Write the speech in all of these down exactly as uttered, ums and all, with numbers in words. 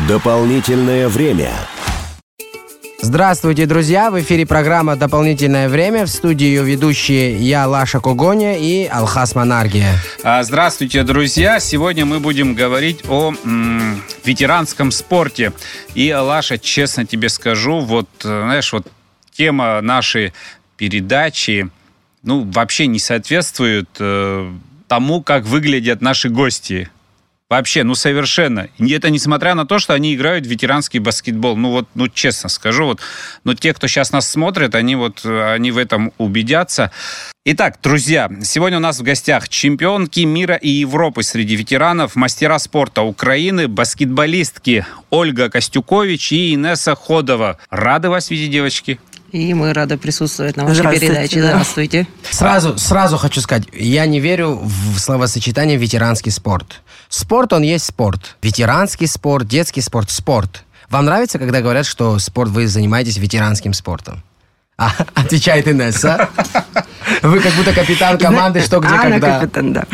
Дополнительное время. Здравствуйте, друзья! В эфире программа «Дополнительное время». В студии ее ведущие я, Лаша Когоня, и Алхас Манаргия. Здравствуйте, друзья! Сегодня мы будем говорить о м, ветеранском спорте. И, Лаша, честно тебе скажу, вот, знаешь, вот тема нашей передачи, ну, вообще не соответствует э, тому, как выглядят наши гости. Вообще, ну совершенно. И это несмотря на то, что они играют в ветеранский баскетбол. Ну вот, ну честно скажу, вот, но те, кто сейчас нас смотрит, они вот, они в этом убедятся. Итак, друзья, сегодня у нас в гостях чемпионки мира и Европы среди ветеранов, мастера спорта Украины, баскетболистки Ольга Костюкович и Инесса Ходова. Рады вас видеть, девочки. И мы рады присутствовать на вашей передаче. Здравствуйте. Сразу, сразу хочу сказать, я не верю в словосочетание «ветеранский спорт». Спорт, он есть спорт. Ветеранский спорт, детский спорт, спорт. Вам нравится, когда говорят, что спорт, вы занимаетесь ветеранским спортом? А, отвечает Инесса. Вы как будто капитан команды, что, где, Она когда. Капитан, да.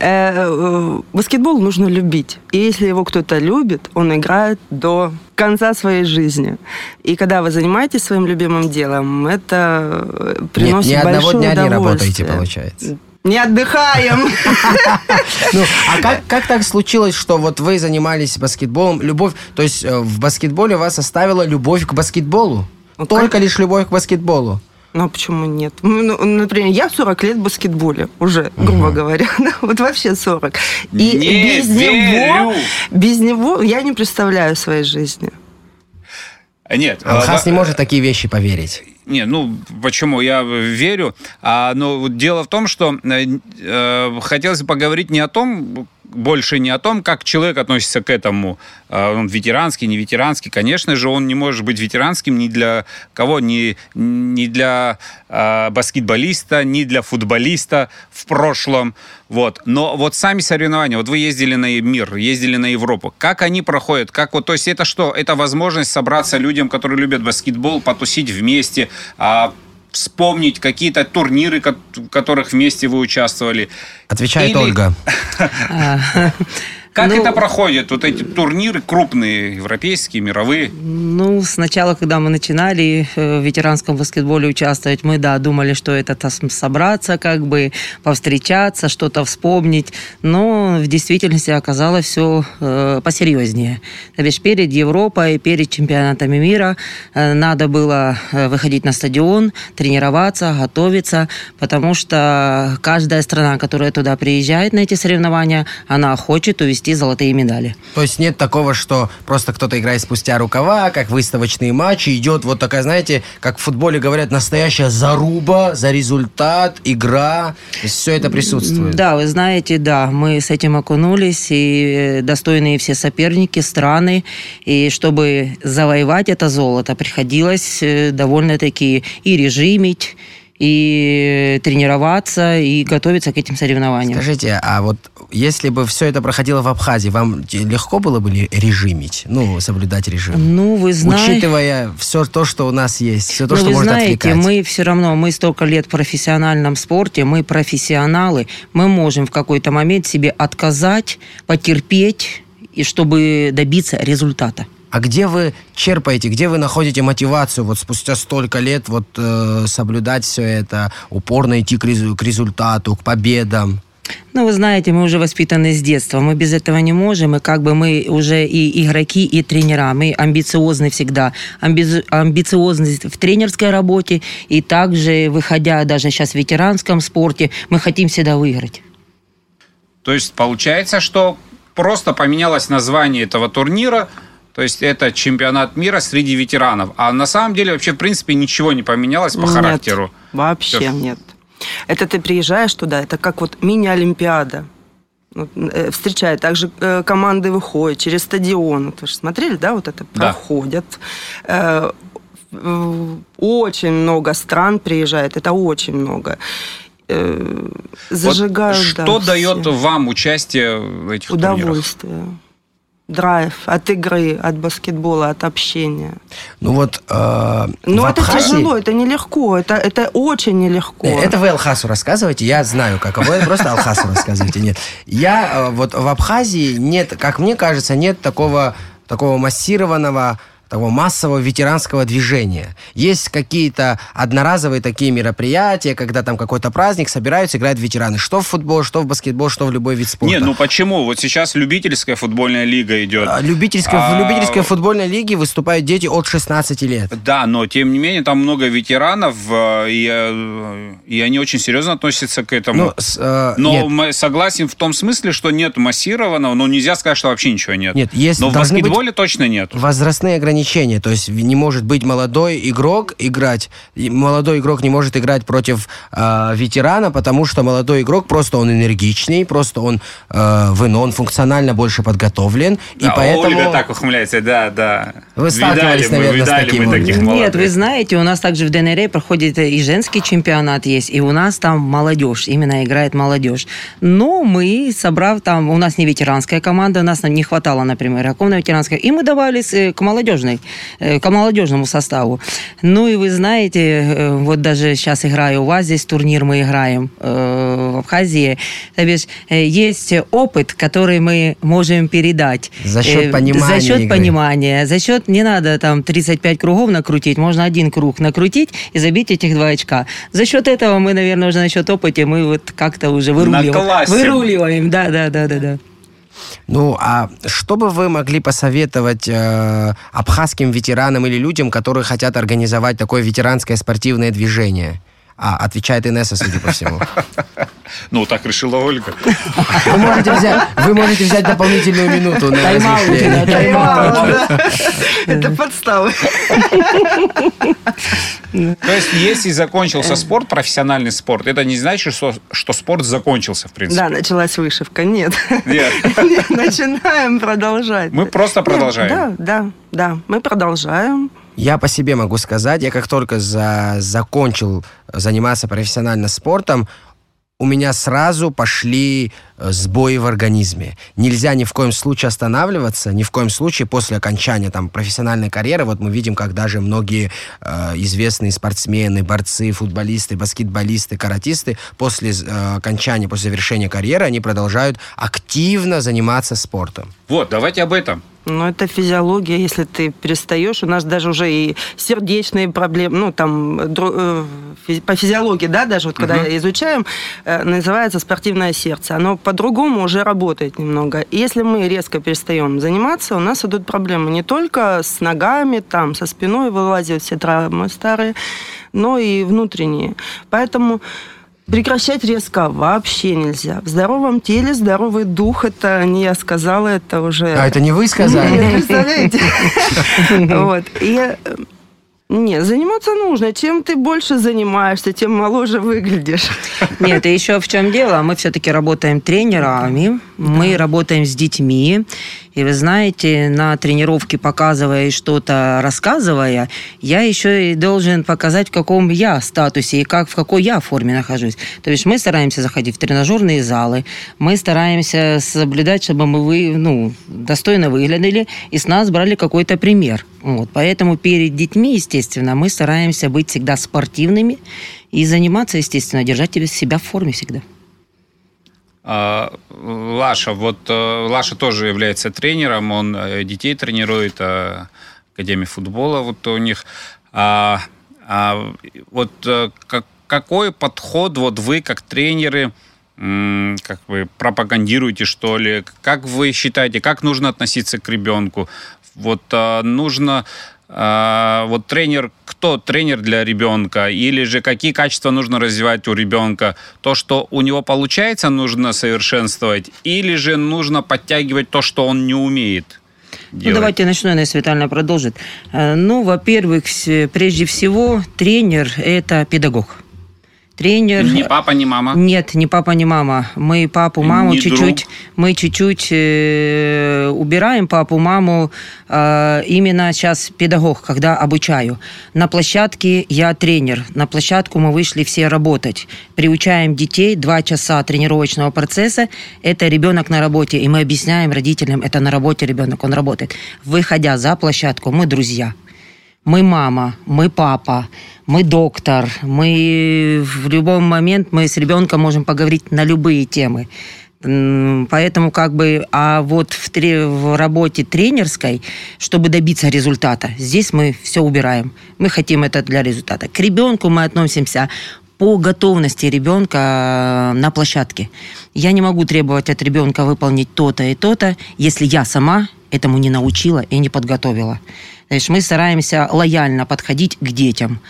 Э, баскетбол нужно любить. И если его кто-то любит, он играет до конца своей жизни. И когда вы занимаетесь своим любимым делом, это приносит Нет, ни большое одного дня не работаете, удовольствие. получается. Не отдыхаем. Ну, а как, как так случилось, что вот вы занимались баскетболом, любовь, то есть в баскетболе вас оставила любовь к баскетболу? Ну, Только как? лишь любовь к баскетболу? Ну, а почему нет? Ну, например, я сорок лет в баскетболе уже, грубо uh-huh. говоря. Вот вообще сорок. И не без верю. него, без него я не представляю своей жизни. Нет. Алхас а, не может такие вещи поверить. Не, ну, почему? Я верю. А, но дело в том, что э, э, хотелось бы поговорить не о том, больше не о том, как человек относится к этому. Он ветеранский, не ветеранский. Конечно же, он не может быть ветеранским ни для кого, ни, ни для э, баскетболиста, ни для футболиста в прошлом. Вот. Но вот сами соревнования, вот вы ездили на мир, ездили на Европу. Как они проходят? Как вот, то есть это что? Это возможность собраться людям, которые любят баскетбол, потусить вместе, э, вспомнить какие-то турниры, в которых вместе вы участвовали. Отвечает Или... Ольга. Как ну, это проходит? Вот эти турниры крупные, европейские, мировые? Ну, сначала, когда мы начинали в ветеранском баскетболе участвовать, мы, да, думали, что это собраться, как бы повстречаться, что-то вспомнить. Но в действительности оказалось все э, посерьезнее. То есть перед Европой, перед чемпионатами мира э, надо было выходить на стадион, тренироваться, готовиться, потому что каждая страна, которая туда приезжает на эти соревнования, она хочет увезти золотые медали. То есть нет такого, что просто кто-то играет спустя рукава, как выставочные матчи, идет вот такая, знаете, как в футболе говорят, настоящая заруба за результат, игра, то есть все это присутствует. Да, вы знаете, да, мы с этим окунулись, и достойные все соперники, страны, и чтобы завоевать это золото, приходилось довольно-таки и режимить, и тренироваться, и готовиться к этим соревнованиям. Скажите, а вот если бы все это проходило в Абхазии, вам легко было бы режимить, ну, соблюдать режим? Ну, вы знаете... Учитывая все то, что у нас есть, все то, ну, что вы может знаете, отвлекать. мы все равно, мы столько лет в профессиональном спорте, мы профессионалы, мы можем в какой-то момент себе отказать, потерпеть, и чтобы добиться результата. А где вы черпаете, где вы находите мотивацию вот спустя столько лет вот э, соблюдать все это, упорно идти к, резу- к результату, к победам? Ну, вы знаете, мы уже воспитаны с детства, мы без этого не можем, и как бы мы уже и игроки, и тренера, мы амбициозны всегда, амби- амбициозны в тренерской работе, и также, выходя даже сейчас в ветеранском спорте, мы хотим всегда выиграть. То есть получается, что просто поменялось название этого турнира. То есть это чемпионат мира среди ветеранов. А на самом деле вообще, в принципе, ничего не поменялось по нет, характеру. Вообще Все. нет. Это ты приезжаешь туда, это как вот мини-олимпиада. Вот, э, встречают. Также э, команды выходят через стадион. Вот вы же смотрели, да, вот это да. проходят. Э, э, очень много стран приезжает, это очень много. Э, зажигают, вот да, что все. дает вам участие в этих Удовольствие. турнирах? Драйв от игры, от баскетбола, от общения. Ну вот э, Ну, это Абхазии... тяжело, это нелегко, это, это очень нелегко. Это вы Алхасу рассказываете, я знаю, как, а вы просто Алхасу рассказываете. Нет, я э, вот в Абхазии нет, как мне кажется, нет такого такого массированного, того массового ветеранского движения. Есть какие-то одноразовые такие мероприятия, когда там какой-то праздник, собираются, играют ветераны. Что в футбол, что в баскетбол, что в любой вид спорта. Не, ну почему? Вот сейчас любительская футбольная лига идет. Любительская, а... В любительской футбольной лиге выступают дети от шестнадцати лет. Да, но тем не менее там много ветеранов, и, и они очень серьезно относятся к этому. Ну, с, э, но нет. Согласен в том смысле, что нет массированного, но нельзя сказать, что вообще ничего нет. Нет, есть, но в баскетболе точно нет. Возрастные ограничения. То есть не может быть молодой игрок играть, молодой игрок не может играть против э, ветерана, потому что молодой игрок просто он энергичней, просто он э, он функционально больше подготовлен, да, и поэтому... Ольга так ухмыляется, да, да. Вы сталкивались, видали наверное, мы, с таким. Мы таких молодых. Нет, вы знаете, у нас также в ДНР проходит и женский чемпионат есть, и у нас там молодежь, именно играет молодежь. Но мы, собрав там, у нас не ветеранская команда, у нас не хватало, например, игроков на ветеранской, и мы добавились к молодежной, к молодежному составу. Ну и вы знаете, вот даже сейчас играю у вас здесь турнир, мы играем в Абхазии. То есть есть опыт, который мы можем передать. За счет понимания. За счет игры. понимания. За счет не надо там тридцать пять кругов накрутить, можно один круг накрутить и забить этих два очка. За счет этого мы, наверное, уже на счет опыта мы вот как-то уже выруливаем. Выруливаем, да, да, да, да, да. Ну, а что бы вы могли посоветовать э, абхазским ветеранам или людям, которые хотят организовать такое ветеранское спортивное движение? А, отвечает Инесса, судя по всему. Ну, так решила Ольга. Вы можете взять, вы можете взять дополнительную минуту на размышление. Это подставы. То есть, если закончился спорт, профессиональный спорт, это не значит, что, что спорт закончился, в принципе. Да, началась вышивка. Нет. Нет. Нет, начинаем продолжать. Мы просто продолжаем. Да, да, да. Мы продолжаем. Я по себе могу сказать, я как только за, закончил заниматься профессионально спортом, у меня сразу пошли сбои в организме. Нельзя ни в коем случае останавливаться, ни в коем случае после окончания там, профессиональной карьеры. Вот мы видим, как даже многие э, известные спортсмены, борцы, футболисты, баскетболисты, каратисты после э, окончания, после завершения карьеры, они продолжают активно заниматься спортом. Вот, давайте об этом. Ну, это физиология, если ты перестаешь. У нас даже уже и сердечные проблемы, ну, там, по физиологии, да, даже вот когда uh-huh. изучаем, называется спортивное сердце. Оно по-другому уже работает немного. И если мы резко перестаем заниматься, у нас идут проблемы не только с ногами, там, со спиной вылазят все травмы старые, но и внутренние. Поэтому прекращать резко вообще нельзя. В здоровом теле здоровый дух. Это не я сказала, это уже... А это не вы сказали? Нет, представляете? Вот. И... Нет, заниматься нужно. Чем ты больше занимаешься, тем моложе выглядишь. Нет, и еще в чем дело? Мы все-таки работаем тренерами, да. Мы работаем с детьми. И вы знаете, на тренировке, показывая и что-то рассказывая, я еще и должен показать, в каком я статусе и как, в какой я форме нахожусь. То есть мы стараемся заходить в тренажерные залы, мы стараемся соблюдать, чтобы мы вы, ну, достойно выглядели, и с нас брали какой-то пример. Вот. Поэтому перед детьми, естественно, мы стараемся быть всегда спортивными и заниматься, естественно, держать себя в форме всегда. Лаша, вот Лаша тоже является тренером, он детей тренирует, Академия футбола вот у них. А, а, вот как, какой подход вот вы как тренеры как вы пропагандируете, что ли? Как вы считаете, как нужно относиться к ребенку? Вот нужно... Вот тренер, кто тренер для ребенка? Или же какие качества нужно развивать у ребенка? То, что у него получается, нужно совершенствовать? Или же нужно подтягивать то, что он не умеет делать? Ну, давайте начну, Инесса Витальевна продолжит. Ну, во-первых, прежде всего, тренер – это педагог. Тренер... Не папа, не мама? Нет, не папа, не мама. Мы папу, маму не чуть-чуть... Друг. Мы чуть-чуть э, убираем папу, маму. Э, именно сейчас педагог, когда обучаю. На площадке я тренер. На площадку мы вышли все работать. Приучаем детей. Два часа тренировочного процесса. Это ребенок на работе. И мы объясняем родителям, это на работе ребенок, он работает. Выходя за площадку, мы друзья. Мы мама, мы папа, мы доктор, мы в любой момент мы с ребенком можем поговорить на любые темы. Поэтому как бы, а вот в, тре, в работе тренерской, чтобы добиться результата, здесь мы все убираем. Мы хотим это для результата. К ребенку мы относимся по готовности ребенка на площадке. Я не могу требовать от ребенка выполнить то-то и то-то, если я сама этому не научила и не подготовила. То есть мы стараемся лояльно подходить к детям.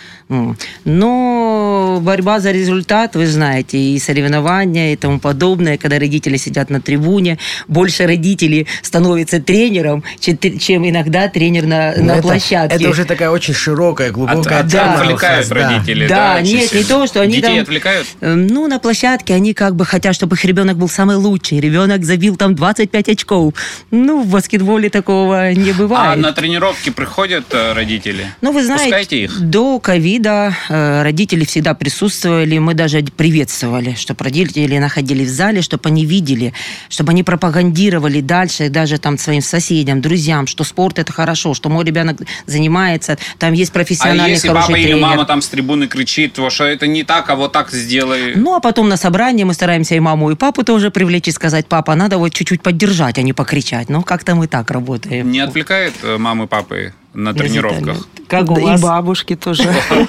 Но борьба за результат, вы знаете, и соревнования, и тому подобное, когда родители сидят на трибуне, больше родителей становится тренером, чем иногда тренер на, на это, площадке. Это уже такая очень широкая, глубокая от, тема. Отвлекают да. родители. Да, да нет, не то, что они детей там... отвлекают? Ну, на площадке они как бы хотят, чтобы их ребенок был самый лучший. Ребенок забил там двадцать пять очков. Ну, в баскетболе такого не бывает. А на тренировки приходят родители? Ну, вы знаете, пускайте их. До ковида родители всегда присутствовали, мы даже приветствовали, чтобы родители находились в зале, чтобы они видели, чтобы они пропагандировали дальше даже там своим соседям, друзьям, что спорт это хорошо, что мой ребенок занимается, там есть профессиональный а если хороший папа тренер. Или мама там с трибуны кричит, что это не так, а вот так сделай. Ну, а потом на собрании мы стараемся и маму, и папу тоже привлечь и сказать: папа, надо вот чуть-чуть поддержать, а не покричать. Ну, как-то мы так работаем. Не отвлекает мамы, папы на тренировках? Как у да вас? И бабушки тоже.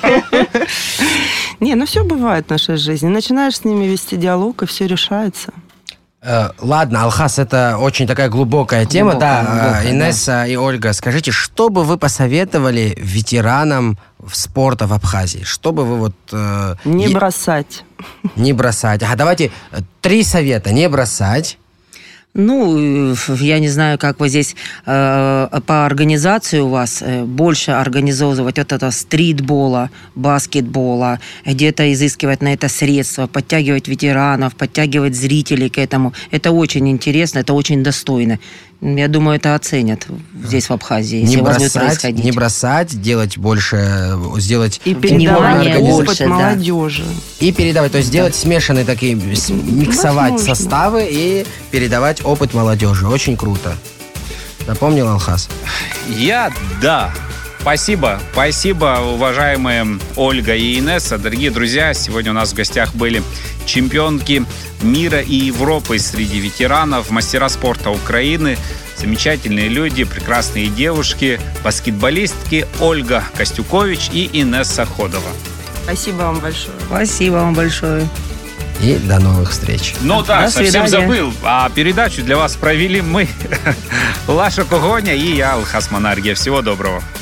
Не, ну все бывает в нашей жизни. Начинаешь с ними вести диалог, и все решается. Ладно, Алхас, это очень такая глубокая тема. Глубокая, да, глубокая, Инесса да. и Ольга, скажите, что бы вы посоветовали ветеранам спорта в Абхазии? Что бы вы вот... Э, не е... бросать. Не бросать. А давайте три совета. Не бросать. Ну, я не знаю, как вы здесь э, по организации у вас э, больше организовывать вот это стритбола, баскетбола, где-то изыскивать на это средства, подтягивать ветеранов, подтягивать зрителей к этому. Это очень интересно, это очень достойно. Я думаю, это оценят здесь, в Абхазии, если не у вас бросать, будет происходить. Не бросать, делать больше, сделать... И передавать опыт больше, молодежи. Да. И передавать, то есть сделать да. смешанные такие, миксовать Возможно. составы и передавать опыт молодежи. Очень круто. Напомнил Алхас? Я, да. Спасибо, спасибо, уважаемые Ольга и Инесса. Дорогие друзья, сегодня у нас в гостях были чемпионки мира и Европы среди ветеранов, мастера спорта Украины, замечательные люди, прекрасные девушки, баскетболистки Ольга Костюкович и Инесса Ходова. Спасибо вам большое. Спасибо вам большое. И до новых встреч. Ну да, совсем забыл. А передачу для вас провели мы, Лаша Когоня и я, Алхас Манаргия. Всего доброго.